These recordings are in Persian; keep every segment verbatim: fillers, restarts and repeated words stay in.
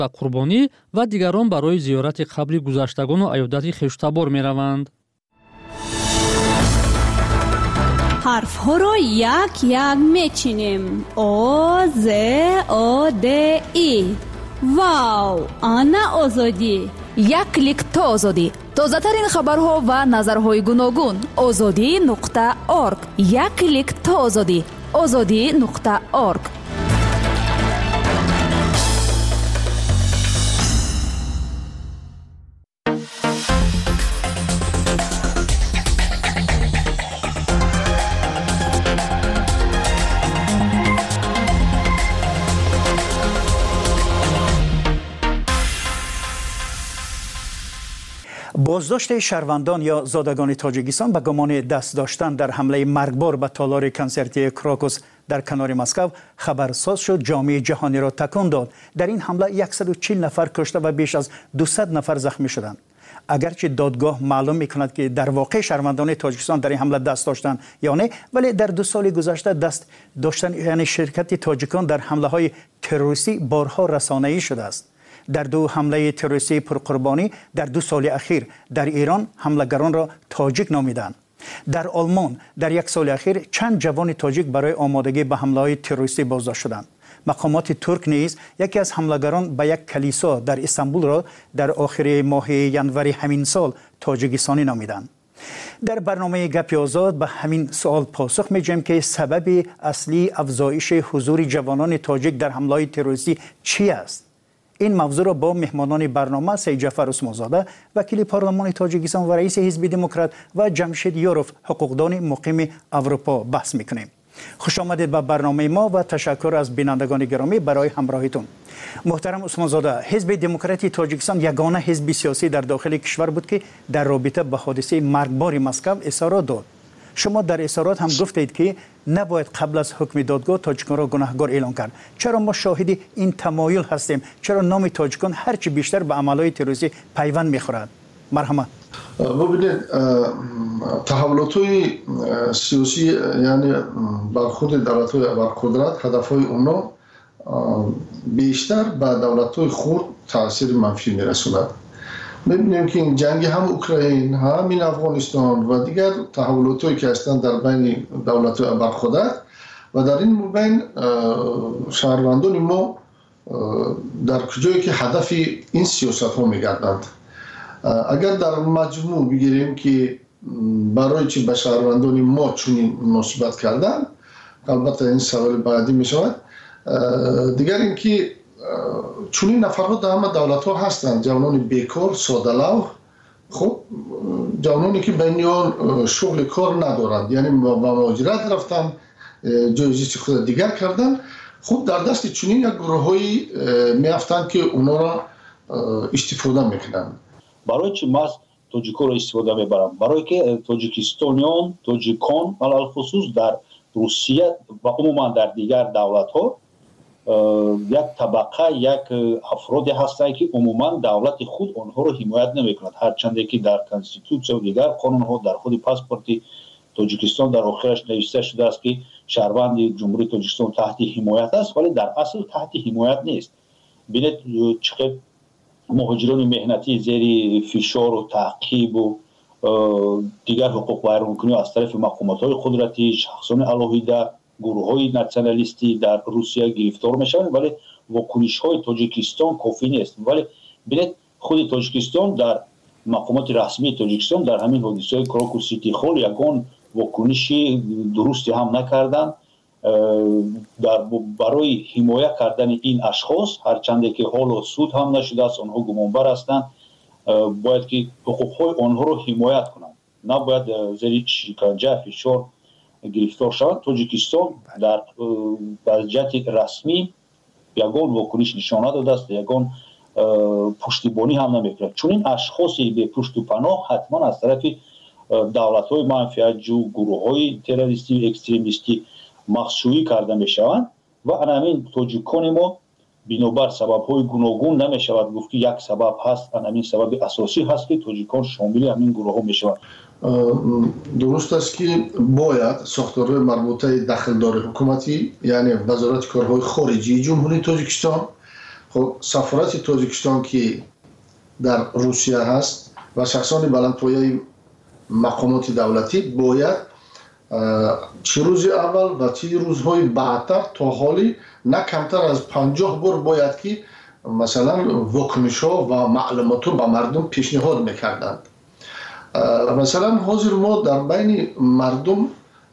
ба қурбонӣ ва дигарон барои зиёрати қабри гузаштагону аёдати хештабор мераванд. ҳарфҳоро як як мечинем. о з о д и. вау, ана озодӣ. як клик то озодӣ. тозатарин хабарҳо ва назарҳои гуногун. озодӣ нуқта орг. як клик то озодӣ. озодӣ нуқта орг. بازداشت شهروندان یا زادگان تاجیکستان به گمان دست داشتن در حمله مرگبار به تالار کنسرتی کراکوس در کنار مسکو خبرساز شد. جامعه جهانی را تکان داد. در این حمله صد و چهل نفر کشته و بیش از دویست نفر زخمی شدند. اگرچه دادگاه معلوم میکند که در واقع شهروندان تاجیکستان در این حمله دست داشتند یا نه، ولی در دو سال گذشته دست داشتن یعنی شرکت تاجیکان در حمله های تروریستی بارها رسانه‌ای شده است. در دو حمله تروریستی پرقربانی در دو سال اخیر در ایران حملگران را تاجیک نامیدند. در آلمان در یک سال اخیر چند جوان تاجیک برای آمادگی به حمله‌های تروریستی بازداشت شدند. مقامات ترک نیز یکی از حملگران به یک کلیسا در استانبول را در آخر ماه ینوری همین سال تاجیکستانی نامیدند. در برنامه گپ آزاد به همین سوال پاسخ می‌دهیم که سبب اصلی افزایش حضور جوانان تاجیک در حمله‌های تروریستی چی است؟ این موضوع را با مهمانان برنامه سید جعفر عثمانزاده وکیل پارلمان تاجیکستان و رئیس حزب دموکرات و جمشید یوروف حقوقدان مقیم اروپا بحث میکنیم. خوش آمدید به برنامه ما و تشکر از بینندگان گرامی برای همراهیتون. محترم عثمانزاده، حزب دموکراتی تاجیکستان یگانه حزب سیاسی در داخل کشور بود که در رابطه با حادثه مرگبار مسکو اظهارات داد. شما در اظهارات هم گفتید که نباید قبل از حکم دادگاه تاجیکان را گناهکار اعلام کرد. چرا ما شاهد این تمایل هستیم؟ چرا نام تاجیکان هرچی بیشتر به عملهای تروریستی پیوند میخورد؟ مرحمت. ببینید، تحولات‌های سیاسی یعنی برخورد دولت‌های ابرقدرت، هدف‌های اونا بیشتر به دولت‌های خرد تاثیر منفی میرسوند. می‌بینیم که این جنگ هم اوکراین، هم این افغانستان و دیگر تحولات‌هایی که هستند در بین دولت‌های ابرقدرت و در این بین شهروندان ما در کجایی که هدف این سیاست‌ها می‌گردند. اگر در مجموع بگیریم که برای چی به شهروندان ما چنین مناسبت کردن، البته این سوال بعدی می شود. دیگر اینکه چنین نفرها در همه دولت ها هستند، جوانان بیکار، ساده‌لو، خب جوانانی که بین آن شغل کار ندارند، یعنی با مهاجرت رفتن، جایزی خود دیگر کردن، خب در دست چنین یک گروه‌هایی میافتند که اونا را استفاده میکنند. برای چی ما توجیکو را استفاده میبرم؟ برای که توجیکستانیان، توجیکان علال خصوص در روسیه و عموما در دیگر دولت ها یک طبقه، یک افرادی هستند که عموما دولت خود آنها را حمایت نمیکند، هرچند که در کنستیتوسیون و دیگر قانون ها در خود پاسپورت توجیکستان در آخرش نوشته شده است که شهروند جمهوری توجیکستان تحت حمایت است، ولی در اصل تحت حمایت نیست. ببینید چقدر مهاجران مهنتی زیر فشار و تعقیب و دیگر حقوق ویرانکنی از طرف مقامات قدرتی، شخصان علاهیده، گروه‌های ناسیونالیستی در روسیه گرفتار میشوند، ولی واکنش‌های تاجیکستان کافی نیست. ولی ببینید خود تاجیکستان در مقامات رسمی تاجیکستان در همین حادثه کراکوس سیتی هال یگان واکنشی درستی هم نکردند در برای حمایت کردن این اشخاص، هرچند که حالا سود هم نشده است، آنها گمانبر هستند، باید که حقوق‌های آنها را حمایت کنند، نباید زیر شکنجه فشار گرفتار شوند. تاجیکستان در وضعیت رسمی یگان واکنش نشان نداده است، یگان پشتیبانی هم نمی‌کند. چون این اشخاصی به پشت و پناه حتما از طرف دولت‌های منفعت‌جو، گروه‌های تروریستی و اکستریمیستی مخشویی کرده میشوند و همین توجیکان ما بنابر سبب‌های گوناگون نمیشود گفت که یک سبب هست، همین سبب اساسی هست که توجیکان شامل همین گروه‌ها میشوند. درست است که باید ساختارهای مربوطه داخلدار حکومتی، یعنی وزارت کارهای خارجی جمهوری تاجیکستان خب سفارت تاجیکستان که در روسیه هست و شخصان بلندپایه مقامات دولتی باید چه روز اول و چه روزهای بعدتر تا حالی نه کمتر از پنجاه بار باید که مثلا واکنش ها و معلومات رو به مردم پیشنهاد میکردند. مثلا حاضر ما در بین مردم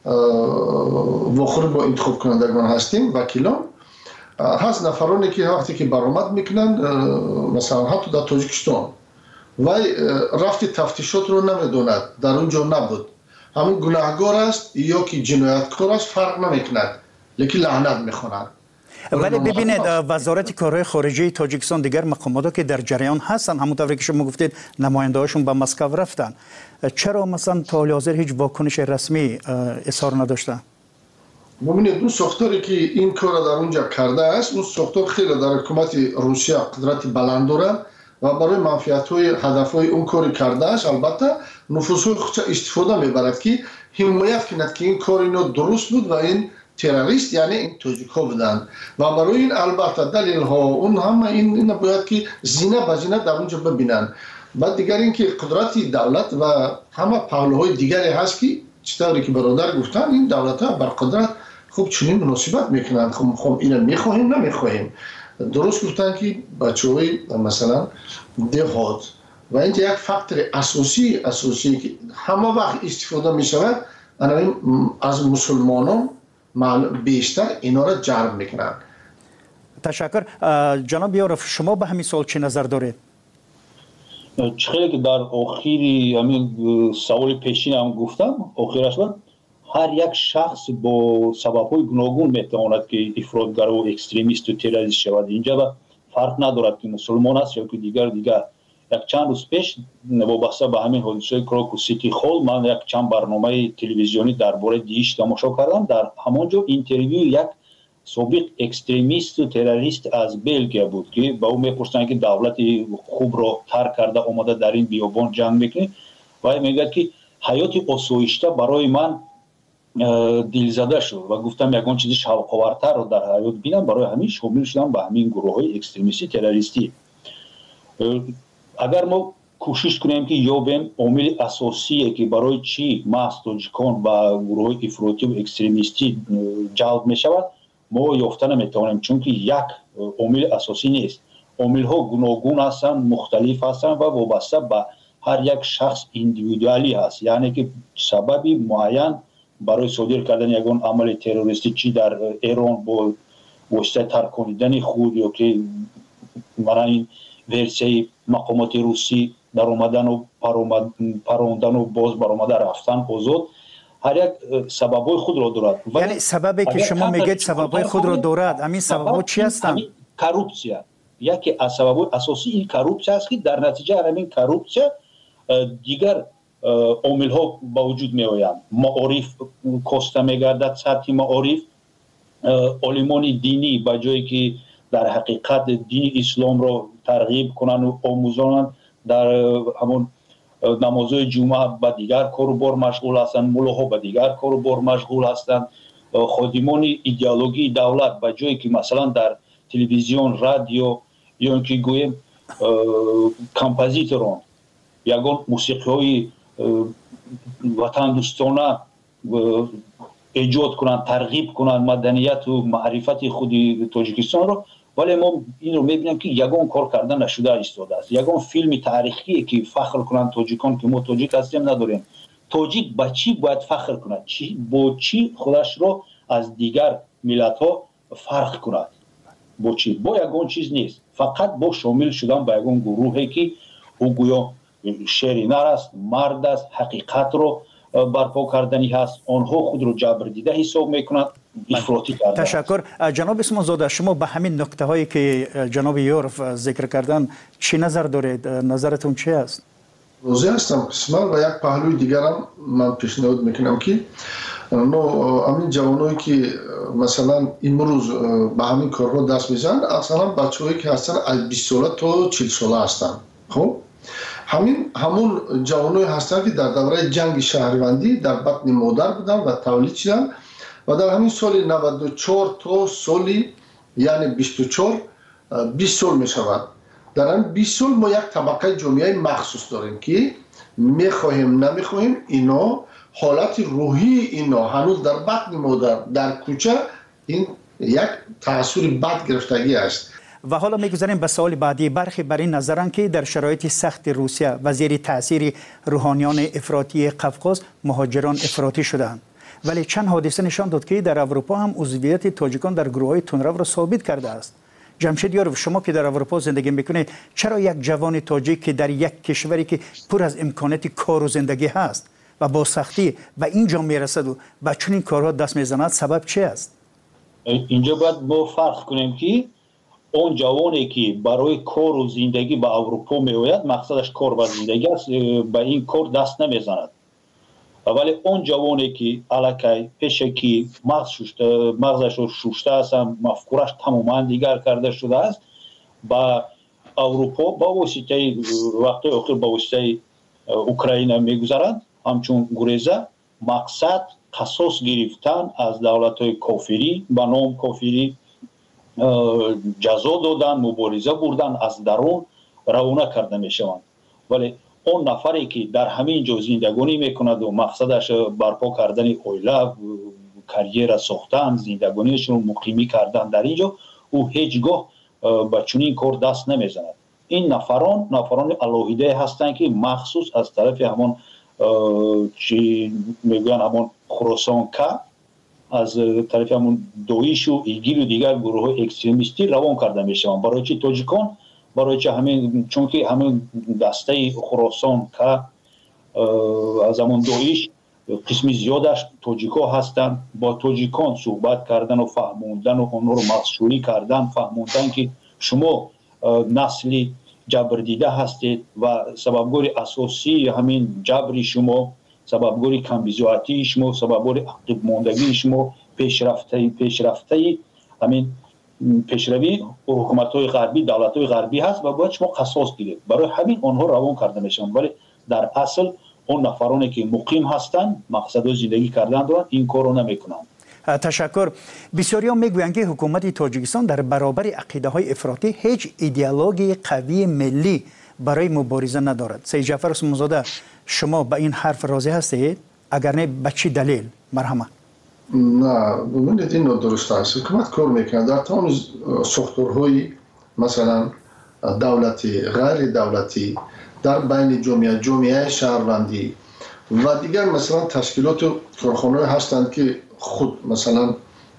واخور با انتخاب کنندگان هستیم، وکیلان هست نفرانی که وقتی که برآمد میکنند مثلا حتی در تاجیکستان وای رفت تفتیشات رو نمیدوند، در اونجا نبود، همون گناهگار است یا که جنایتکار است فرق نمیکند، لیکن لعنت میخونند. ولی ببینید وزارت کارهای خارجه تاجیکستان دیگر مقامات که در جریان هستن، همونطوری که شما گفتید نماینده هاشون به مسکو رفتن، چرا مثلا تا حال حاضر هیچ واکنش رسمی اظهار نداشتن؟ ببینید اون ساختاری که این کار در اونجا کرده است، اون ساختار خیلی در حکومت روسیه قدرت بلند داره و برای منفعت های هدف های اون کاری کرده است. البته نفوذ های خودش استفاده میبرد که حمایت کند که این کار اینا درست بود و این تروریست یعنی این تاجیک ها بودند و برای این البته دلیل ها اون همه این اینا باید که زینه به زینه در اونجا ببینن. بعد دیگر این که قدرت دولت و همه پهلوهای دیگری هست که چطوری که برادر گفتن این دولت ها بر قدرت خوب چنین مناسبت میکنند. خب خب اینا میخواهیم نمیخواهیم. درست گفتن که بچه‌های مثلا دهات و اینجا یک فاکتور اساسی اساسی که همه وقت استفاده میشود از مسلمانان بیشتر اینا را جلب میکنن. تشکر. جناب یارف شما به همین سوال چه نظر دارید؟ چخیلی که در آخری همین سوال پیشین هم گفتم آخرش بود، هر یک شخص با سبب‌های گوناگون میتواند که افراطگر و اکستریمیست و تروریست شود. اینجا فرق ندارد که مسلمان است یا که دیگر دیگر. یک چند روز پیش وابسته به همین حادثه کراکوس سیتی هال من یک چند برنامه تلویزیونی درباره دیش تماشا کردم. در همانجا اینترویو یک سابق اکستریمیست و تروریست از بلژیک بود که با او میپرسند که دولت خوب را ترک کرده اومده در این بیابان جنگ میکنه و میگه که حیات آسایشته برای من دلزده شد و گفتم یگان چیزی شوق‌آورتر رو در حیات بینم، برای همین شامل شدم به همین گروه های اکستریمیستی تروریستی. اگر ما کوشش کنیم که یابیم عامل اساسی که برای چی محض تاجیکان و گروه های افراطی و اکستریمیستی جلب می شود ما یافته نمیتوانیم، چون که یک عامل اساسی نیست. عامل ها گوناگون هستند، مختلف هستند و وابسته به هر یک شخص ایندیویدوالی هست، یعنی که سببی معین برای صادر کردن یگان عمل تروریستی چی در ایران با واسطه ترکاندن خود یا که من این ورسیه مقامات روسی در اومدن و پروندن و باز برآمده رفتن آزاد، هر یک سببای خود را دارد. یعنی سببی که شما میگید سببای خود را دارد، همین سبب‌ها چی هستند؟ کروپسیا یکی از سببای اساسی این کروپسیا است که در نتیجه همین کروپسیا دیگر عامل ها با وجود می آیند. معارف کاسته می گردد، سطح معارف عالمان دینی با جایی که در حقیقت دین اسلام را ترغیب کنند و آموزانند در همون نمازهای جمعه با دیگر کار و بار مشغول هستند، ملاها با دیگر کار و بار مشغول هستند. خادمان ایدئولوژی دولت با جایی که مثلا در تلویزیون، رادیو یا اینکه گویم کمپوزیتوران یگان موسیقی های وطن دوستانه ایجاد کنند، ترغیب کنند مدنیت و معرفت خود تاجیکستان رو، ولی ما این رو میبینیم که یگان کار کردن نشده ایستاده است. یگان فیلم تاریخی که فخر کنند تاجیکان که ما تاجیک هستیم نداریم. تاجیک با چی باید فخر کند؟ چی با چی خودش رو از دیگر ملت ها فرق کند؟ با چی؟ با یگان چیز نیست، فقط با شامل شدن با یگان گروهی که او گویا شرینر است، مرد است، حقیقت رو برپا کردنی هست، آنها خود رو جبر دیده حساب میکنند، افراطی کرده. تشکر. جناب اسمان زاده شما به همین نکته هایی که جناب یورف ذکر کردن چی نظر دارید؟ نظرتون چی است؟ روزی هستم قسمت و یک پهلوی دیگرم من پیشنهاد میکنم که نو همین جوانایی که مثلا امروز به همین کارها دست میزنن اصلا بچه‌هایی که هستن از بیست ساله تا چهل ساله هستن. خب همین همون جوانایی هستند که در دوره جنگ شهروندی در بطن مادر بودن و تولید شدن و در همین سال نود و چهار تا سالی یعنی بیست و چهار بیست سال می شود. در این بیست سال ما یک طبقه جامعه مخصوص داریم که میخواهیم نمیخواهیم اینا حالت روحی اینا هنوز در بطن مادر در کوچه این یک تأثیر بد گرفتگی است. و حالا میگذاریم به سوال بعدی. برخی بر این نظرند که در شرایط سخت روسیه و زیر تاثیر روحانیان افراطی قفقاز مهاجران افراطی شدند، ولی چند حادثه نشان داد که در اروپا هم عضویت تاجیکان در گروه‌های تندرو را ثابت کرده است. جمشید یاروف، شما که در اروپا زندگی میکنید، چرا یک جوان تاجیک که در یک کشوری که پر از امکانات کار و زندگی هست و با سختی و اینجا میرسد و به چنین کارها دست میزند، سبب چی است؟ اینجا باید ما فرق کنیم که اون جوانی که برای کار و زندگی به اروپا میآید مقصدش کار و زندگی است، به این کار دست نمیزند. ولی اون جوانی که الکی پیش که مغز شوشته مغزش رو شوشته است، مفکورش تماما دیگر کرده شده است، با اروپا با واسطه وقتی اخیر با واسطه اوکراین میگذرند، همچون گریزه مقصد قصاص گرفتن از دولت‌های کافری به نام کافری جزا دادن، مبارزه بردن، از درون روانه کرده میشوند. ولی اون نفری که در همین جا زندگانی میکند و مقصدش برپا کردن اویله، کریر ساختن، زندگانیش رو مقیمی کردن در اینجا، او هیچگاه به چنین کار دست نمیزند. این نفران نفران الهیده هستند که مخصوص از طرف همون چی میگن همون خراسان که از طرف همون دویش و ایگیل و دیگر گروه های اکستریمیستی روان کرده میشوند. برای چی تاجیکان؟ برای چه همین چون که همین دسته خراسان که از همون دویش قسمی زیادش تاجیکا هستند، با تاجیکان صحبت کردن و فهموندن و اونها رو مخشوری کردن، فهموندن که شما نسلی جبر دیده هستید و سببگوری اساسی همین جبری شما، سببگوری کمبیزواتی شما، سببگوری عقب ماندگی شما، پیشرفته پیشرفته همین پیشروی حکومت‌های غربی، دولت‌های غربی هست و باید شما قصاص گیرید. برای همین آنها روان کرده میشن، ولی در اصل اون نفرانی که مقیم هستند مقصد زندگی کردن دارند این کار رو نمیکنند. تشکر. بسیاری هم میگویند که حکومت تاجیکستان در برابر عقیده های افراطی هیچ ایدئولوژی قوی ملی برای مبارزه ندارد. سید جعفر عثمانزاده، شما به این حرف راضی هستید؟ اگر نه به چه دلیل؟ مرحمت. نه، ببینید این درست است. حکومت کار میکنه در تمام ساختارهای مثلا دولتی، غیر دولتی، در بین جامعه، جامعه شهروندی و دیگر مثلا تشکیلات و کارخانه‌ای هستند که خود مثلا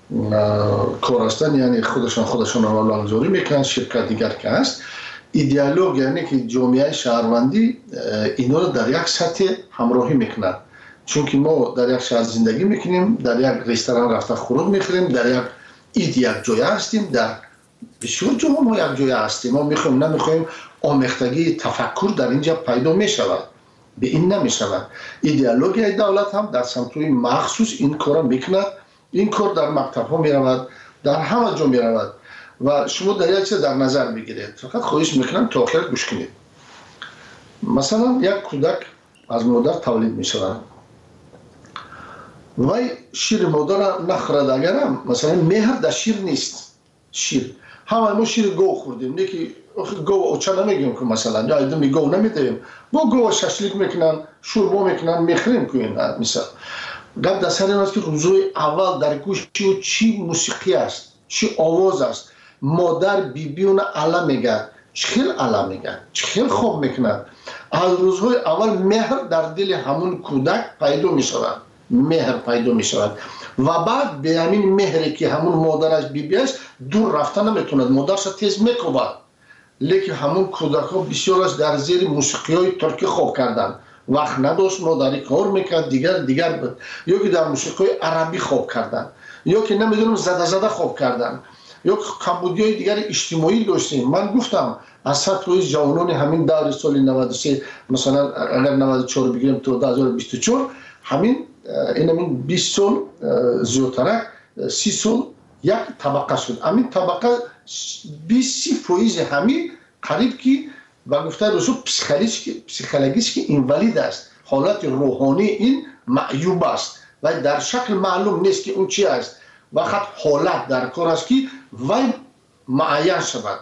کار هستند، یعنی خودشان خودشان را نامگذاری میکنن، شرکت دیگر که هست. ایدئولوژی یعنی که جامعه شهروندی اینا رو در یک سطح همراهی میکنند، چون که ما در یک شهر زندگی میکنیم، در یک رستوران رفته خوراک میخوریم، در یک اید یک جای هستیم، در بسیار جاها ما یک جای هستیم. ما میخوایم نمیخوایم آمیختگی تفکر در اینجا پیدا میشود، به این نمیشود. ایدئولوژی دولت هم در سمت‌های مخصوص این کار میکند. این کار در مکتب ها میرود، در همه جا میرود و شما در یک چیز در نظر بگیرید. فقط خواهش میکنم تا آخر گوش کنید. مثلا یک کودک از مادر تولید میشود، وای شیر مادر نخورد، اگرم مثلا مهر در شیر نیست. شیر همه ما شیر گو خوردیم، نه که گو اوچه نمیگیم که مثلا یا ایدمی گو نمیدیم، با گو ششلیک میکنن، شوربا میکنن، میخریم که این مثلا گفت در سر این است که روزهای اول در گوش چی چی موسیقی است، چی آواز است. مادر بی بی اون علا میگه، چخیل علا میگه، چخیل خوب میکنن. از روزهای اول مهر در دل همون کودک پیدا میشود، مهر پیدا میشود و بعد به همین مهری که همون مادرش بی بی است دور رفتن نمیتوند، مادرش تیز میکوبد. لیکن همون کودک ها بسیارش در زیر موسیقی های ترکی خوب کردن، وقت نداشت مادری کار میکرد، دیگر دیگر بود، یا که در موسیقی های عربی خوب کردن، یا که نمیدونم زده زده خوب کردن، یا کمبودی های دیگر اجتماعی داشتیم. من گفتم از سطح جوانان همین دور سال نود و سه مثلا اگر نود و چهار بگیریم تا دو هزار و بیست و چهار، همین این همین بیست سال زیادتر، سی سال یک طبقه شد. همین طبقه بیست فیصد همین قریب که و گفته رسول پسیکولوژیش که اینوالید است، حالت روحانی این معیوب است و در شکل معلوم نیست که اون چی است. وقت حالت در کار است که وی معین شود.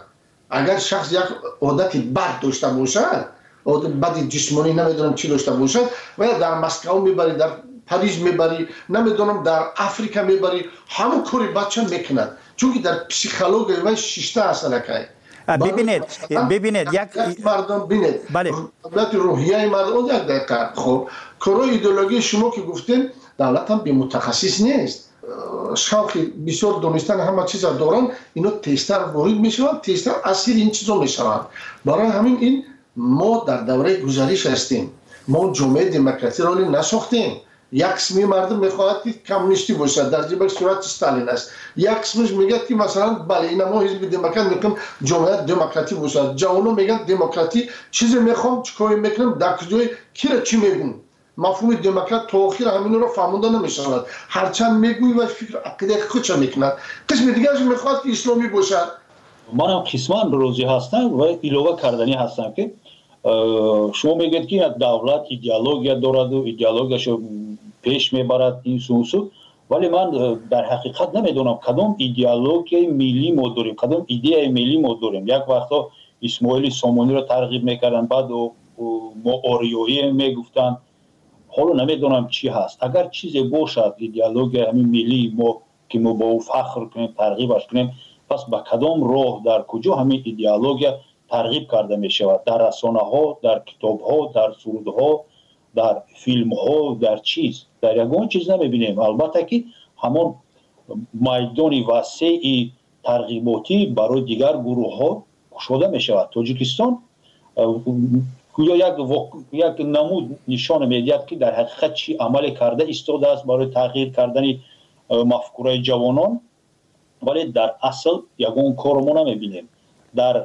اگر شخص یک عادت بد داشته باشد، عادت بد جسمانی نمیدونم چی داشته باشد و در مسکو میبری، در پاریس میبری، نمیدونم در افریقا میبری، همون کاری بچه میکند، چون که در پسیکولوژی و شیشته اصلا که ببینید ببینید یک مردم ببینید بله دولت روحیه مردم یک دقیقه. خب کارای ایدئولوژی شما که گفتین دولت هم به متخصص نیست، شوق بسیار دونستن همه چیز دارن، اینا تستر وارد میشوند، تستر اسیر این چیزا میشوند. برای همین این ما در دوره گذشته هستیم، ما جامعه دموکراسی را نساختیم. یک قسمی مردم میخواهد که کمونیستی باشد، در جبر صورت استالین است. یک قسمش میگه که مثلا بله این ما حزب دموکرات میگم جامعه دموکراتی باشد. جوانو میگن دموکراتی چیزی میخوام چیکار میکنم، در کجای کی را چی میگن. مفهوم دموکرات تا آخر همین رو فهمونده نمیشود، هرچند میگوی و فکر عقیده خودش میکند. قسم دیگرش میخواد که اسلامی باشد. منم قسمان روزی هستم و ایلوه کردنی هستم که شما میگید که دولت ایدئولوژی دارد و ایدئولوژیشو پیش میبرد این سوسو، ولی من در حقیقت نمیدونم کدام ایدئولوژی ملی ما داریم، کدام ایده ملی ما داریم. یک وقتا اسماعیل سامانی رو ترغیب میکردن، بعد ما آریایی میگفتن، حالا نمیدونم چی هست. اگر چیزی باشد ایدئولوژی همین ملی ما که ما با او فخر کنیم، ترغیبش کنیم، پس با کدام راه در کجا همین ایدئولوژی ترغیب کرده می شود؟ در رسانه ها، در کتاب ها، در سرود ها، در فیلم ها، در چیز در یگان چیز نمی بینیم. البته که همون میدان وسیع ترغیباتی برای دیگر گروه ها گشوده می شود. تاجیکستان گویا یک وق... یک نمود نشان میدهد که در حقیقت چی عمل کرده ایستاده است برای تغییر کردن مفکوره جوانان، ولی در اصل یگان کار ما نمیبینیم. در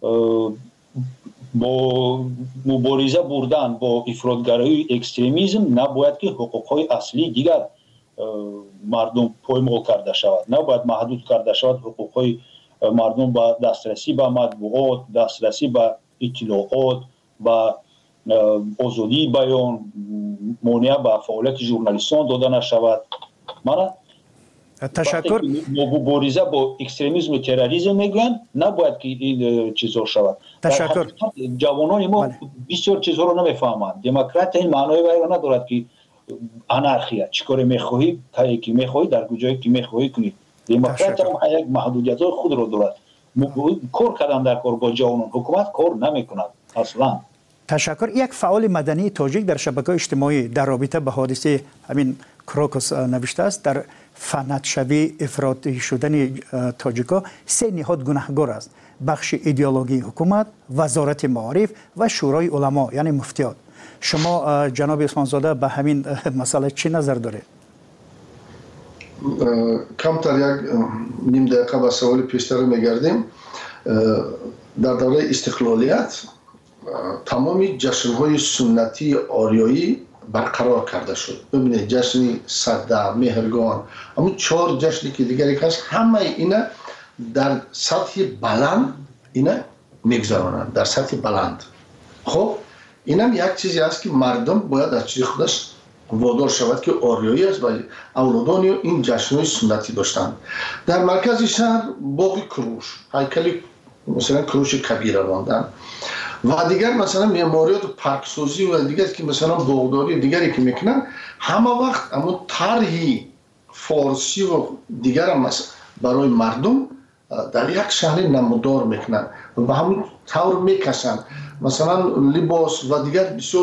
با مبارزه بردن با افراطگرایی اکستریمیسم نباید که حقوقهای اصلی دیگر مردم پایمال کرده شود، نباید محدود کرده شود حقوقهای مردم با دسترسی به مطبوعات، دسترسی به اطلاعات، با آزادی بیان، مانع به فعالیت ژورنالیستان داده نشود. من تشکر. مبارزه با اکستریمیسم و تروریسم میگن نباید که این چیزا شود. تشکر. جوانان ما بله. بسیار چیزها رو نمیفهمند. دموکرات این معنای وای ندارد که انارخیا چیکار میخواهی کاری که میخواهی در کجایی که میخواهی کنی. دموکرات هم یک محدودیت‌های خود رو دارد. کار کردن در کار با جوانان، حکومت کار نمیکند اصلا. تشکر. یک فعال مدنی تاجیک در شبکه‌های اجتماعی در رابطه با حادثه همین کروکوس نوشته است در فنت شوی افراطی شدن تاجیکا سه نهاد گناهگار است: بخش ایدئولوژی حکومت، وزارت معارف و شورای علما یعنی مفتیات. شما جناب عثمان زاده به همین مسئله چی نظر دارید؟ کمتر یک نیم دقیقه به سوال پیشتر میگردیم. در دوره استقلالیت تمامی جشن‌های سنتی آریایی برقرار کرده شد. ببینید جشن سده، مهرگان، همون چهار جشنی که دیگری هست، همه اینا در سطح بلند اینا میگذرانند، در سطح بلند. خب این هم یک چیزی است که مردم باید از چیز خودش وادار شود که آریایی است و اولادان این جشن‌های سنتی داشتند. در مرکز شهر باغ کروش، هیکل مثلا کروش کبیر راندن و دیگر مثلا معماریات و پارکسازی و دیگر که مثلا باغداری دیگری که میکنن، همه وقت اما طرحی فارسی و دیگر هم برای مردم در یک شهر نمودار میکنن و به همون طور میکشن. مثلا لباس و دیگر بسیار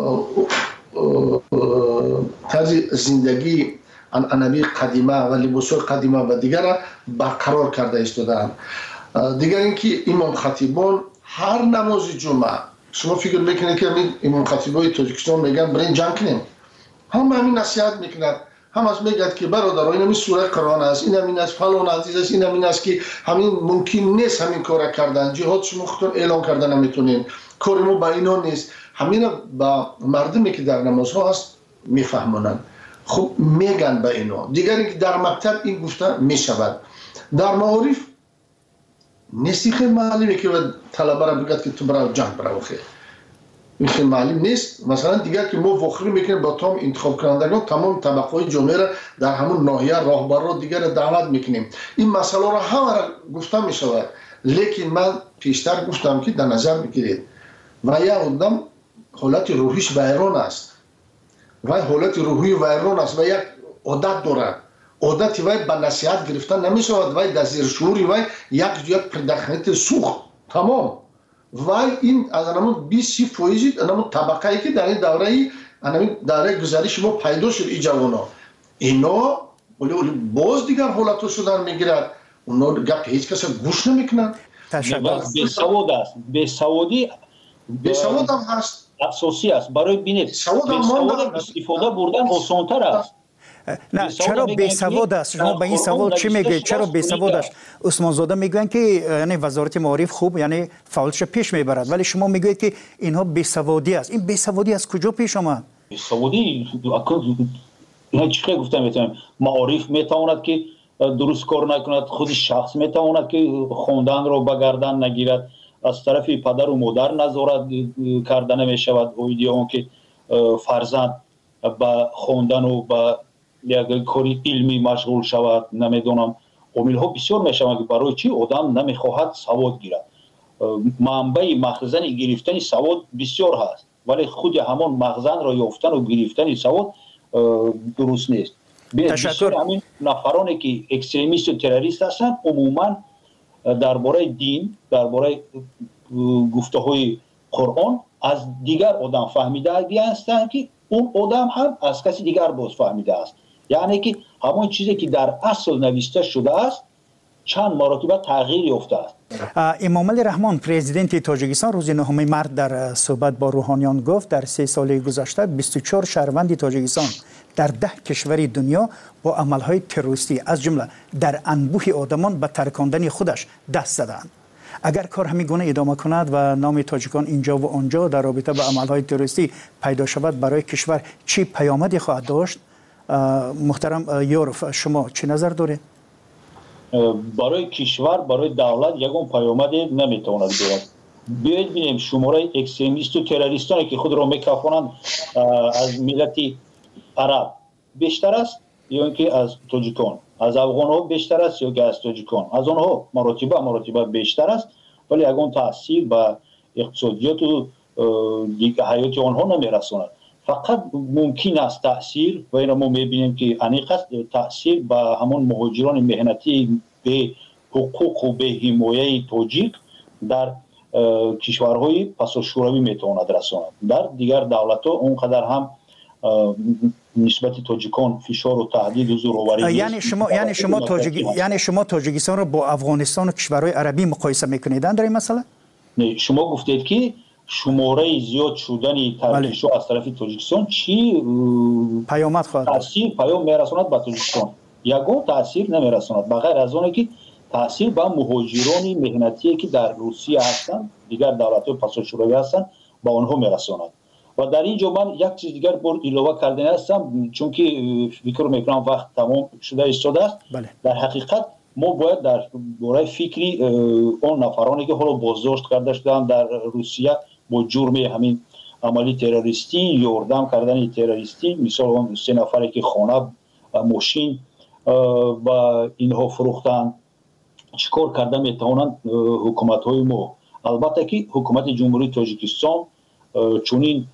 طرز زندگی عنعنوی قدیمه و لباس‌های قدیمه و دیگر برقرار کرده ایستادند. دیگر اینکه امام خطیبان هر نماز جمعه، شما فکر میکنید که امام خطیبای تاجیکستان میگن برین جنگ کنیم، هم همین نصیحت میکنند، هم از میگد که برادر این همین سوره قرآن است، این همین است، فلان عزیز است، این همین است که همین ممکن نیست همین کار کردن، جهاد شما خودتون اعلان کردن نمیتونین، کار ما با اینا نیست. همین با مردمی که در نمازها هست میفهمونن. خب میگن به اینا. دیگر اینکه در مکتب این گفته میشود. در معارف نیستی خیلی معلومه که طلبه را بگید که تو برای جنگ برای خیلی این خیلی معلوم نیست. مثلا دیگر که ما وخری میکنیم با تمام انتخاب کنندگان، تمام طبقه جامعه را در همون ناحیه راهبر را دیگر دعوت میکنیم. این مسئله را همه را گفته میشود، لیکن من پیشتر گفتم که در نظر بگیرید و یک آدم حالت روحیش ویران است و حالت روحی ویران است و یک عادت دارد عادت وی به نصیحت گرفتن نمی شود وی در زیر شعوری وی یک یک پردخنیت سوخت تمام وی این از انمون بیست فویزی انمون طبقه ای که در این دوره ای انمون دوره گذریش ما پیدا شد ای جوانا اینا ولی باز دیگر حالتو شدن میگیرد اونا گپ هیچ کس گوش نمیکنن تشکر بیسواد است بیسوادی بیسواد هم هست اساسی است برای بینید بیسواد استفاده بردن آسان‌تر است نه چرا بیسواد است شما به این سوال چی میگید چرا بیسواد است عثمان زاده میگن که یعنی وزارت معارف خوب یعنی فعالیتش پیش میبرد ولی شما میگوید که اینها بیسوادی است این بیسوادی از کجا پیش آمد بیسوادی نه چیکار گفتم میتونم معارف میتواند که درست کار نکند خود شخص میتواند که خوندن رو به گردن نگیرد از طرف پدر و مادر نظارت کردن میشود ویدیو که فرزند با خوندن و با یک کاری علمی مشغول شود نمیدونم عامل ها بسیار میشود که برای چی آدم نمیخواهد سواد گیرد منبع مخزن گرفتن سواد بسیار هست ولی خود همان مخزن را یافتن و گرفتن سواد درست نیست بسیار همین نفرانی که اکستریمیست و تروریست هستند عموما درباره دین درباره گفته های قرآن از دیگر آدم فهمیده هستند که اون آدم هم از کسی دیگر باز فهمیده است یعنی که همون چیزی که در اصل نوشته شده است چند مرتبه تغییر یافته است امام علی رحمان پرزیدنت تاجیکستان روز نهم مارس در صحبت با روحانیان گفت در سه سال گذشته بیست و چهار شهروند تاجیکستان در ده کشور دنیا با عملهای تروریستی از جمله در انبوه آدمان به ترکاندن خودش دست زدند اگر کار همین گونه ادامه کند و نام تاجیکان اینجا و آنجا در رابطه با عملهای تروریستی پیدا شود برای کشور چی پیامدی خواهد داشت محترم یورف شما چه نظر دارید برای کشور برای دولت یگان پیامدی نمیتواند بیاید بیایید ببینیم شماره اکستریمیست و تروریستانی که خود را میکافانند از ملت عرب بیشتر است یا اینکه از تاجیکان از افغان ها بیشتر است یا که از تاجیکان از آنها مراتبه مراتبه بیشتر است ولی یگان تاثیر به اقتصادیات و حیات آنها نمیرساند فقط ممکن است تاثیر و این ما میبینیم که انیق است تاثیر به همون مهاجران مهنتی به حقوق و به حمایه تاجیک در کشورهای پس شوروی میتواند رساند در دیگر دولت ها اونقدر هم نسبت تاجیکان فشار و تهدید و زورآوری یعنی شما یعنی شما تاجیک یعنی شما تاجیکستان رو با افغانستان و کشورهای عربی مقایسه میکنید در این مسئله نه شما گفتید که شماره زیاد شدن ترکیش از طرف تاجیکستان چی پیامد خواهد تاثیر پیام میرساند به تاجیکستان یگان تاثیر نمیرساند بغیر از اون که تاثیر به مهاجران مهنتی که در روسیه هستند دیگر دولت‌های پس شوروی هستند با آنها میرساند و در اینجا من یک چیز دیگر بر علاوه کردن هستم چون که فکر میکنم وقت تمام شده ایستاده است بله. در حقیقت ما باید در باره فکری اون نفرانی که حالا بازداشت کرده شدن در روسیه با جرم همین عملی تروریستی یاردم کردن تروریستی مثال اون سه نفری که خانه و ماشین و اینها فروختن چیکار کردن میتوانند حکومت های ما البته که حکومت جمهوری تاجیکستان چونین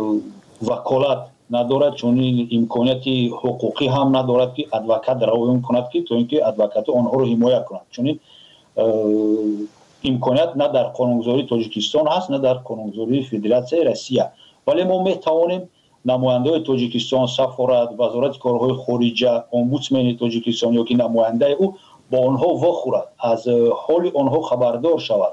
وکالت ندارد چونین امکانیت حقوقی هم ندارد که ادوکات روایت کند که تو اینکه ادوکات آنها رو حمایت کند چونین امکانیت نه در قانونگذاری تاجیکستان هست نه در قانونگذاری فدراسیون روسیه ولی ما میتوانیم نماینده تاجیکستان سفارت وزارت کارهای خارجه امبودسمن تاجیکستان یا که نماینده او با آنها وخورد از حال آنها خبردار شود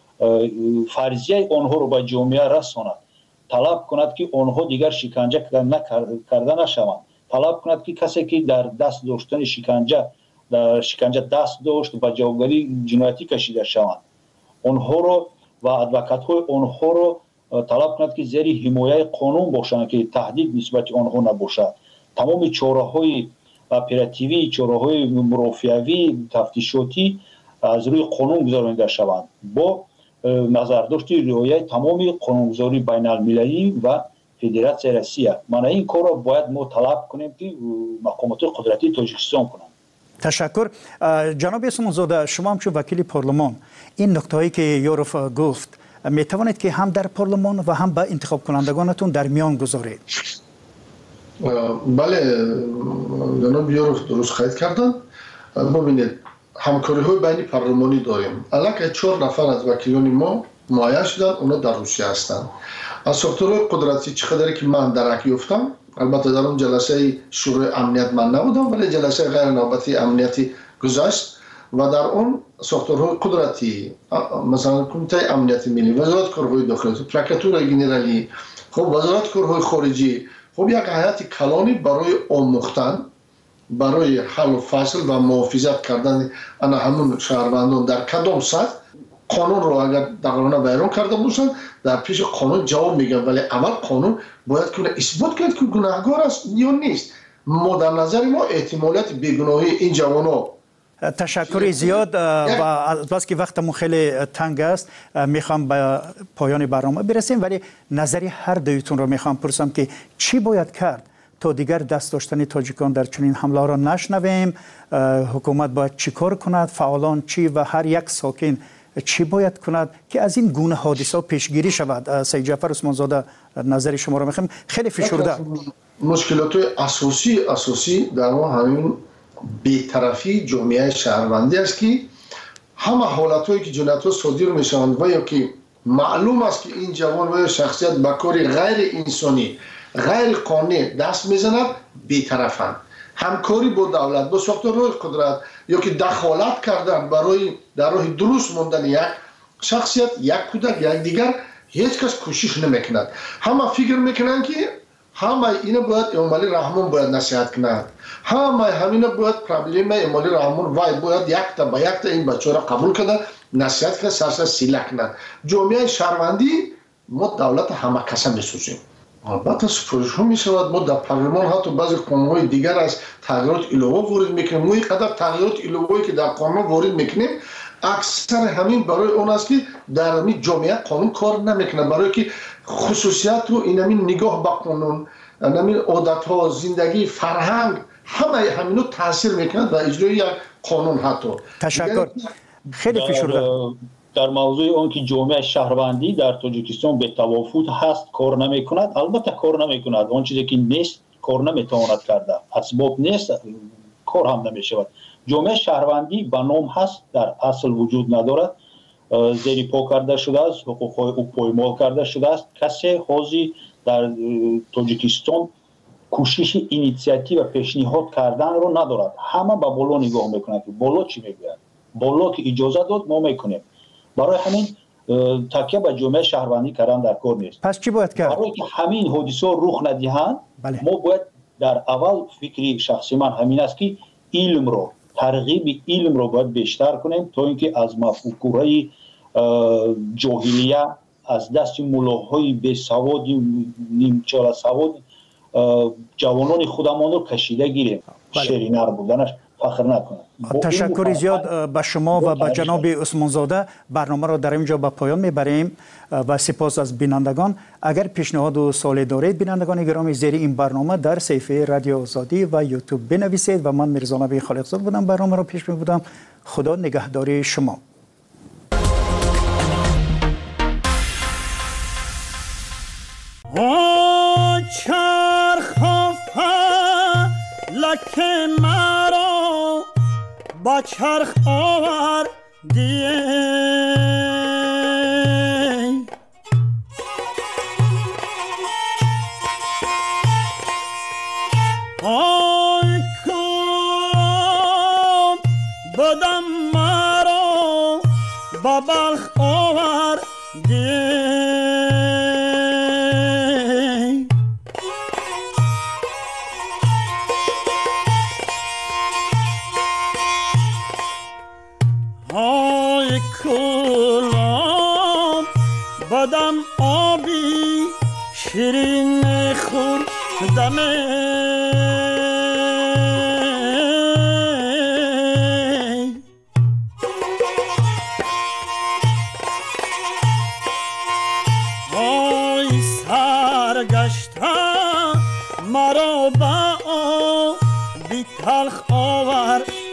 فرضیه آنها رو به جامعه رساند طلب کند که آنها دیگر شکنجه کرده نشوند طلب کند که کسی که در دست داشتن شکنجه در شکنجه دست داشت و جوابگری جنایتی کشیده شوند آنها رو و ادوکات های آنها رو طلب کند که زیر حمایه قانون باشند که تهدید نسبت آنها نباشد تمام چاره‌های اپراتیوی چاره‌های مرافعوی تفتیشاتی از روی قانون گذارانده شوند با نظرداشت رعایت تمام قانونگذاری بین المللی و فدراسیون روسیه من این کار را باید ما طلب کنیم که مقامات قدرتی تاجیکستان کنند تشکر. جناب عثمان زاده، شما هم چون وکیل پارلمان این نکته هایی که یوروف گفت می توانید که هم در پارلمان و هم با انتخاب کنندگانتون در میان گذارید؟ بله جناب یوروف درست خواهید کردن. ببینید همکاری های بین پارلمانی داریم. الان چهار نفر از وکیلان ما معین شدن، اونا در روسیه هستند. از ساختارهای قدرتی چقدری که من درک یافتم، البته در اون جلسه شورای امنیت من نبودم ولی جلسه غیر نوبتی امنیتی گذشت و در اون ساختارهای قدرتی مثلا کمیته امنیت ملی، وزارت کارهای داخلی، پرکاتور گنرالی، خب وزارت کارهای خارجی، خب یک هیئت کلانی برای آموختن، برای حل و فصل و محافظت کردن انا همون شهروندان در کدام سطح قانون رو اگر دقیقاً بیان کرده باشن در پیش قانون جواب میگن، ولی اول قانون باید کنه اثبات کرد که گناهکار است یا نیست. ما در نظر ما احتمالیت بیگناهی این جوانو. تشکر زیاد و البته که وقتمون خیلی تنگ است میخوام به پایان برنامه برسیم، ولی نظری هر دویتون رو میخوام پرسم که چی باید کرد تا دیگر دست داشتن تاجیکان در چنین حمله را نشنویم؟ حکومت باید چی کار کند؟ فعالان چی و هر یک ساکن چی باید کند که از این گونه حادثه پیشگیری شود؟ سید جعفر عثمان زاده نظر شما را میخوام. خیلی فشرده. مشکلات اساسی اساسی در همین بی‌طرفی جامعه شهروندی است که همه حالت‌هایی که جنایت‌ها صادر میشوند و یا که معلوم است که این جوان و شخصیت به کار غیر انسانی غیر قانونی دست میزند، بی‌طرفند. همکاری با دولت، با ساختارهای قدرت یا که دخالت کردن برای در راه درست ماندن یک شخصیت، یک کودک، یک دیگر، هیچ کس کوشش نمیکند. همه فکر میکنند که همه اینا باید امالی رحمان باید نصیحت کنند، همه همینا باید پرابلم امالی رحمان وای باید یک تا با یک تا این بچه را قبول کنند، نصیحت کنند، سرسر سیله کنند. جامعه شهروندی ما دولت همه کسا میسوزیم. البته سفارش ها می شود، ما در پارلمان حتی بعضی قانون‌های دیگر از تغییرات علاوه وارد میکنیم. ما اینقدر تغییرات علاوه‌ای که در قانون وارد میکنیم اکثر همین برای اون است که در همین جامعه قانون کار نمیکنه، برای که خصوصیت و این همین نگاه به قانون، همین عادت ها، زندگی، فرهنگ همه همینو تاثیر میکنه در اجرای یک قانون. حتی تشکر. خیلی فشرده. در موضوع اون که جامعه شهروندی در تاجیکستان به توافق هست کار نمی کند، البته کار نمی کند. اون چیزی که نیست کار نمی تواند کرده، اسباب نیست کار هم نمی شود. جامعه شهروندی به نام هست، در اصل وجود ندارد، زیر پا کرده شده است، حقوق او پایمال کرده شده است. کسی حاضی در تاجیکستان کوشش اینیشیاتیو و پیشنهاد کردن رو ندارد. همه به بالا نگاه میکنند که بالا چی میگوید، بالا که اجازه داد ما میکنیم. برای همین تکیه به جامعه شهروندی کردن در کار نیست. پس چی باید کرد؟ برای که همین حادثه رخ ندهند بله. ما باید در اول فکری شخصی من همین است که علم رو ترغیب علم رو باید بیشتر کنیم تا اینکه از مفکوره جاهلیه از دست ملاهای بی سواد نیمچال سواد جوانان خودمان رو کشیده گیریم. بله. شیرینر بودنش فخر نکنه. تشکر زیاد به شما و به جناب عثمان زاده. برنامه را در اینجا به پایان میبریم و سپاس از بینندگان. اگر پیشنهاد و سوالی دارید بینندگان گرامی زیر این برنامه در صفحه رادیو آزادی و یوتیوب بنویسید و من میرزا نبی خالقزاد بودم برنامه را پیش میبردم. خدا نگهداری شما. لکه مرا با چرخ آوردی آی کام بدم مرا با بلخ آوردی بدم آبی شیرین خوردم آی سرگشته مرا با آبی تلخ آورد